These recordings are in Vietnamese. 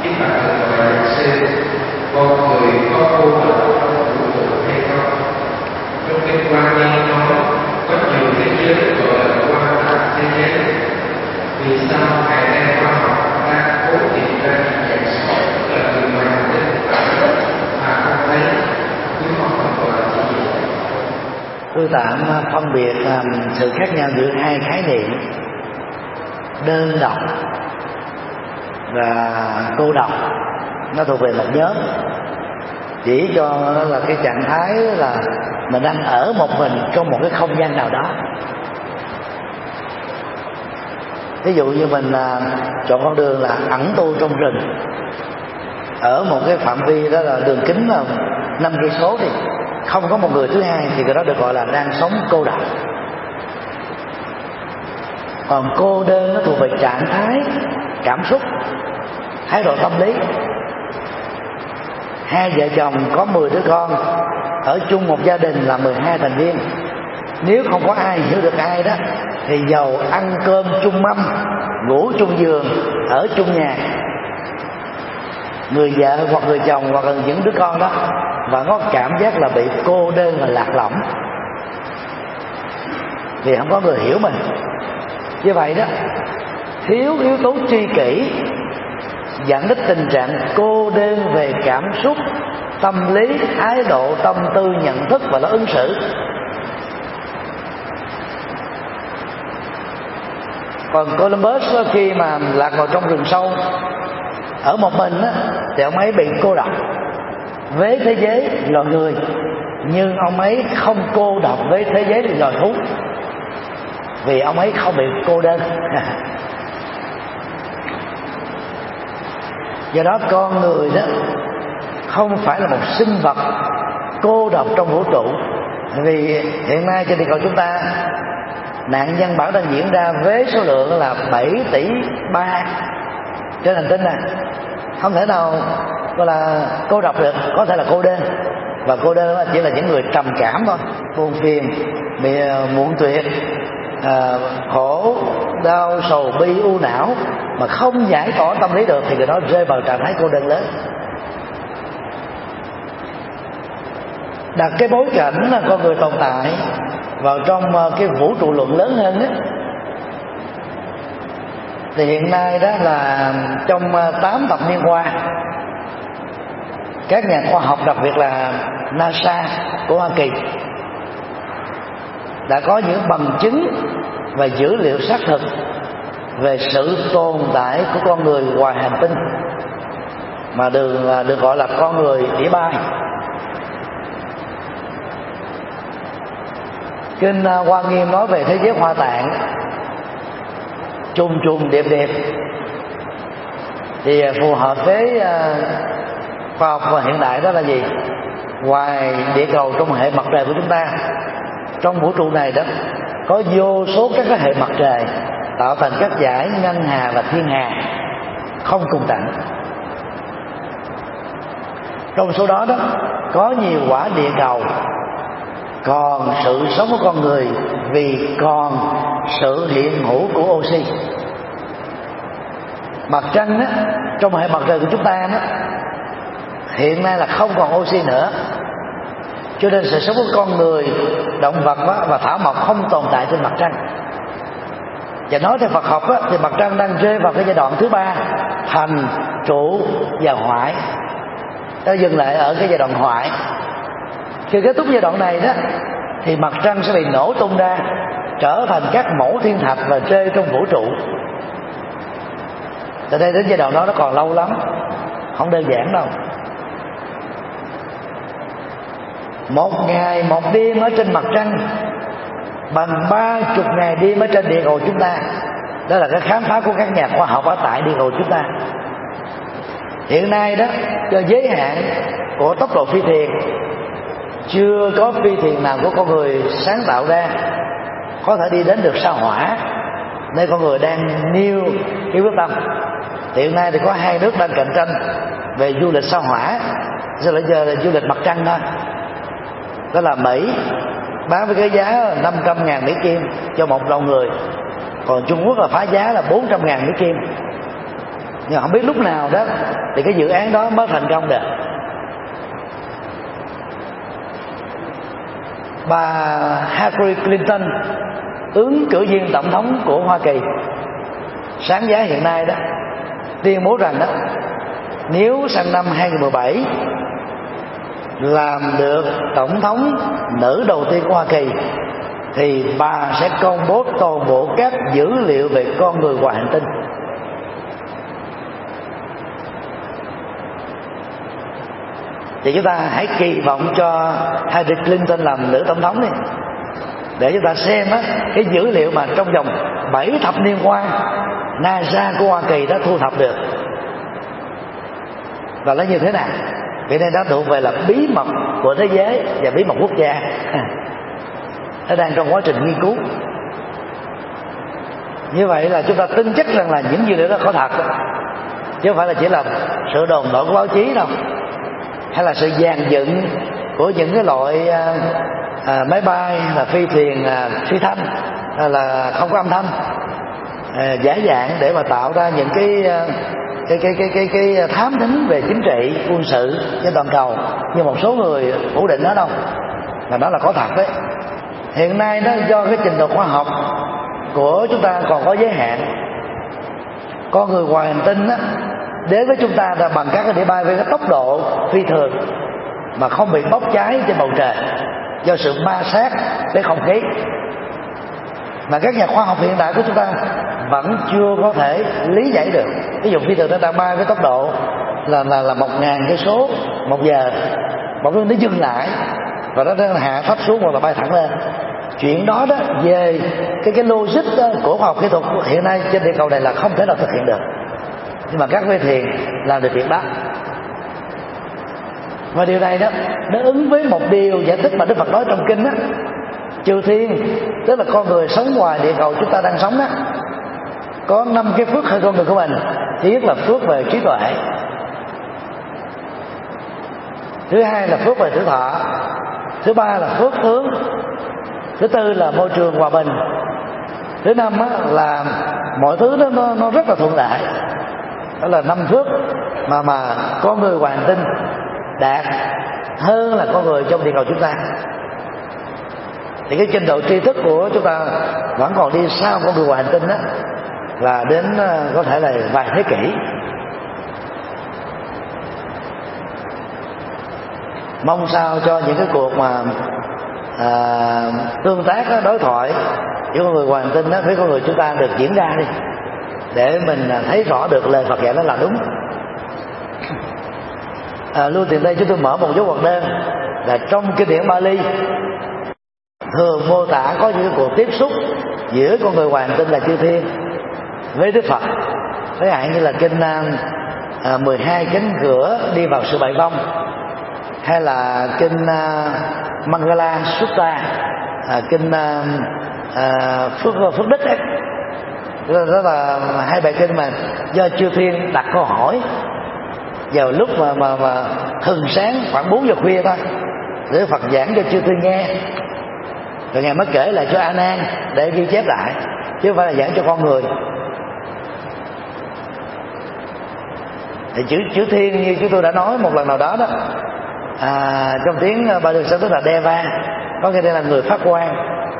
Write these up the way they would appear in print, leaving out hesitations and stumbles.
Biết bạn gọi là luật sư, con người có cô lập trong vũ trụ hay không? Trong kinh Quan Niên nói có nhiều thế giới gọi là quan lạc thế giới. Vì sao ngày nay khoa học đang cố tìm ra những dạng sống là người ngoài hành tinh mà không thấy, chúng không còn gọi là gì? Tôi tạm phân biệt sự khác nhau giữa hai khái niệm đơn độc và cô độc. Nó thuộc về một nhóm, chỉ cho nó là cái trạng thái là mình đang ở một mình trong một cái không gian nào đó. Ví dụ như mình chọn con đường là ẩn tu trong rừng, ở một cái phạm vi đó là đường kính là 5 cây số thì không có một người thứ hai, thì cái đó được gọi là đang sống cô độc. Còn cô đơn nó thuộc về trạng thái cảm xúc, thái độ tâm lý. Hai vợ chồng có 10 đứa con, ở chung một gia đình là 12 thành viên. Nếu không có ai hiểu được ai đó, thì dầu ăn cơm chung mâm, ngủ chung giường, ở chung nhà, người vợ hoặc người chồng hoặc là những đứa con đó và có cảm giác là bị cô đơn và lạc lõng, vì không có người hiểu mình. Như vậy đó, thiếu yếu tố tri kỷ dẫn đến tình trạng cô đơn về cảm xúc, tâm lý, thái độ, tâm tư, nhận thức và nó ứng xử. Còn Columbus khi mà lạc vào trong rừng sâu ở một mình á, thì ông ấy bị cô độc với thế giới loài người, nhưng ông ấy không cô độc với thế giới loài thú, vì ông ấy không bị cô đơn. Do đó con người đó không phải là một sinh vật cô độc trong vũ trụ. Vì hiện nay trên địa cầu chúng ta, nạn nhân bản đang diễn ra với số lượng là 7,3 tỷ trên hành tinh này. Không thể nào gọi là cô độc được, có thể là cô đơn. Và cô đơn chỉ là những người trầm cảm thôi, buồn phiền, muộn tuyệt, khổ đau, sầu bi, u não, mà không giải tỏa tâm lý được, thì người đó rơi vào trạng thái cô đơn lớn. Đặt cái bối cảnh là con người tồn tại vào trong cái vũ trụ luận lớn hơn đó, thì hiện nay đó là trong 8 thập niên qua, các nhà khoa học, đặc biệt là NASA của Hoa Kỳ, đã có những bằng chứng và dữ liệu xác thực về sự tồn tại của con người ngoài hành tinh, mà được gọi là con người đĩa bay. Kinh Hoa Nghiêm nói về thế giới Hoa Tạng trùng trùng điệp điệp, thì phù hợp với khoa học và hiện đại. Đó là gì? Ngoài địa cầu trong hệ mặt trời của chúng ta, trong vũ trụ này đó có vô số các cái hệ mặt trời tạo thành các dải ngân hà và thiên hà không cùng tận. Trong số đó đó có nhiều quả địa cầu còn sự sống của con người, vì còn sự hiện hữu của oxy. Mặt trăng đó, trong hệ mặt trời của chúng ta đó, hiện nay là không còn oxy nữa, cho nên sự sống của con người, động vật đó, và thảo mộc không tồn tại trên mặt trăng. Và nói theo Phật học đó, thì mặt trăng đang rơi vào cái giai đoạn thứ 3, thành, trụ và hoại. Nó dừng lại ở cái giai đoạn hoại. Khi kết thúc giai đoạn này đó, thì mặt trăng sẽ bị nổ tung ra, trở thành các mẫu thiên thạch và rơi trong vũ trụ. Từ đây đến giai đoạn đó nó còn lâu lắm, không đơn giản đâu. Một ngày một đêm ở trên mặt trăng bằng 30 ngày đêm ở trên địa cầu chúng ta. Đó là cái khám phá của các nhà khoa học ở tại địa cầu chúng ta. Hiện nay đó, do giới hạn của tốc độ phi thuyền, chưa có phi thuyền nào của con người sáng tạo ra có thể đi đến được sao Hỏa, nên con người đang nêu cái quyết tâm. Hiện nay thì có 2 nước đang cạnh tranh về du lịch sao Hỏa, giờ là du lịch mặt trăng thôi. Đó là Mỹ bán với cái giá 500.000 Mỹ Kim cho một đầu người, còn Trung Quốc là phá giá là 400.000 Mỹ Kim. nhưng không biết lúc nào đó thì cái dự án đó mới thành công được. Bà Hillary Clinton, ứng cử viên tổng thống của Hoa Kỳ sáng giá hiện nay đó, tuyên bố rằng đó, nếu sang năm 2017 làm được tổng thống nữ đầu tiên của Hoa Kỳ thì bà sẽ công bố toàn bộ các dữ liệu về con người ngoài hành tinh. Thì chúng ta hãy kỳ vọng cho Hillary Clinton làm nữ tổng thống đi, để chúng ta xem á, cái dữ liệu mà trong vòng 7 thập niên qua NASA của Hoa Kỳ đã thu thập được và nó như thế nào. Vì đây đã thuộc về là bí mật của thế giới và bí mật quốc gia. Nó đang trong quá trình nghiên cứu. Như vậy là chúng ta tin chắc rằng là những dữ liệu đó có thật, chứ không phải là chỉ là sự đồn đại của báo chí đâu, hay là sự dàn dựng của những cái loại máy bay là phi thuyền phi thanh là không có âm thanh, giả dạng để mà tạo ra những cái thám thính về chính trị quân sự trên toàn cầu, như một số người phủ định đó đâu, là nó là có thật đấy. Hiện nay đó, do cái trình độ khoa học của chúng ta còn có giới hạn, con người ngoài hành tinh đó, đến với chúng ta là bằng các cái đĩa bay với cái tốc độ phi thường mà không bị bốc cháy trên bầu trời do sự ma sát với không khí. Mà các nhà khoa học hiện đại của chúng ta vẫn chưa có thể lý giải được. Ví dụ phi thường nó đang bay với tốc độ là 1.000 cây số một giờ, một lúc nó dừng lại và nó hạ thấp xuống hoặc là bay thẳng lên. Chuyện đó đó về cái logic đó, của khoa học kỹ thuật hiện nay trên địa cầu này là không thể nào thực hiện được, nhưng mà các phi thuyền làm được chuyện đó. Và điều này đó nó ứng với một điều giải thích mà Đức Phật nói trong kinh đó: chư thiên, tức là con người sống ngoài địa cầu chúng ta đang sống đó, có 5 cái phước hơn con người của mình. Thứ nhất là phước về trí tuệ, thứ hai là phước về tuổi thọ, thứ ba là phước tướng, thứ tư là môi trường hòa bình, thứ năm là mọi thứ đó nó rất là thuận lợi. Đó là 5 phước mà con người ngoài hành tinh đạt hơn là con người trong địa cầu chúng ta. Thì cái trình độ tri thức của chúng ta vẫn còn đi sau con người ngoài hành tinh đó, là đến có thể là vài thế kỷ. Mong sao cho những cái cuộc mà tương tác đó, đối thoại giữa con người ngoài hành tinh đó với con người chúng ta được diễn ra đi, để mình thấy rõ được lời Phật dạy đó là đúng. Luôn tiền đây chúng tôi mở một dấu ngoặc đơn là trong kinh điển Bali thường mô tả có những cuộc tiếp xúc giữa con người ngoài hành tinh là chư thiên với Đức Phật. Ví dụ như là kinh 12 cánh cửa đi vào sự bại vong, hay là kinh Mangala Sutta, kinh Phước Đức ấy. Đó là hai bài kinh mà do chư thiên đặt câu hỏi vào lúc mà thường sáng khoảng 4 giờ khuya thôi, để Phật giảng cho chư thiên nghe, rồi Ngài mới kể lại cho A Nan để ghi chép lại, chứ không phải là giảng cho con người. Thì chữ thiên như chúng tôi đã nói một lần nào đó đó, trong tiếng Bali tức là Deva, có nghĩa là người phát quang.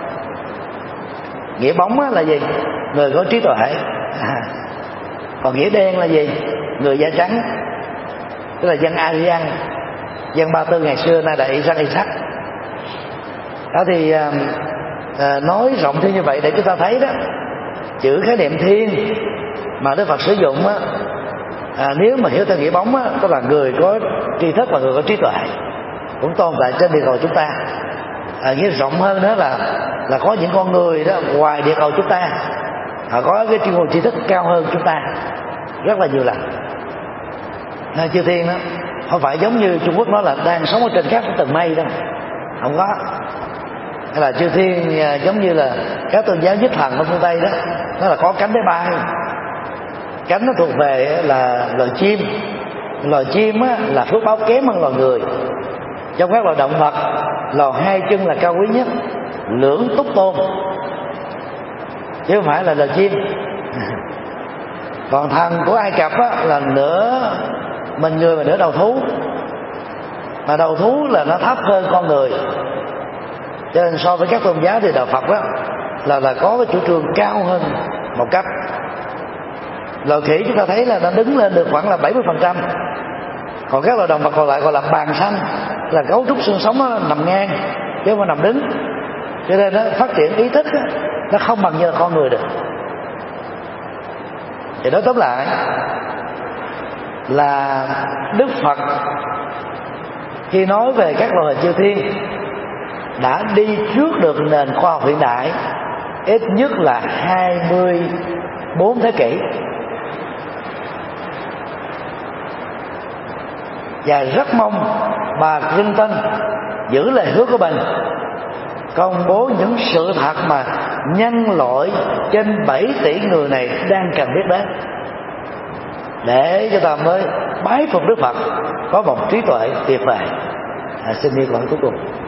Nghĩa bóng là gì? Người có trí tuệ. Còn nghĩa đen là gì? Người da trắng, tức là dân Aryan, dân Ba Tư ngày xưa nay là Isaac. Đó thì nói rộng thêm như vậy để chúng ta thấy đó, chữ khái niệm thiên mà Đức Phật sử dụng á, nếu mà hiểu theo nghĩa bóng á, tức là người có tri thức và người có trí tuệ cũng tồn tại trên địa cầu chúng ta. Nghĩa rộng hơn đó là có những con người đó ngoài địa cầu chúng ta, họ có cái chuyên môn tri thức cao hơn chúng ta rất là nhiều lần. Nên chư thiên đó không phải giống như Trung Quốc nói là đang sống ở trên các tầng mây đâu, không có. Hay là chư thiên giống như là các tôn giáo nhất thần ở phương Tây đó, nó là có cánh để bay. Cánh nó thuộc về là loài chim. Loài chim á, là phước báo kém hơn loài người. Trong các loài động vật, loài hai chân là cao quý nhất, lưỡng túc tôn, chứ không phải là loài chim. Còn thần của Ai Cập á, là nửa mình người và nửa đầu thú, mà đầu thú là nó thấp hơn con người, cho nên so với các tôn giáo thì đạo Phật đó là có cái chủ trương cao hơn một cấp. Loài khỉ chúng ta thấy là nó đứng lên được khoảng là 70%, còn các loài động vật còn lại gọi là bàn xanh, là cấu trúc xương sống nó nằm ngang chứ không phải nằm đứng, cho nên nó phát triển ý thức đó, nó không bằng như là con người được. Thì nói tóm lại là Đức Phật khi nói về các loài hình chư thiên đã đi trước được nền khoa học hiện đại ít nhất là 24 thế kỷ, và rất mong bà Clinton giữ lời hứa của mình, công bố những sự thật mà nhân loại trên 7 tỷ người này đang cần biết đến, để cho ta mới bái phục Đức Phật có một trí tuệ tuyệt vời. Xin đi câu hỏi cuối cùng.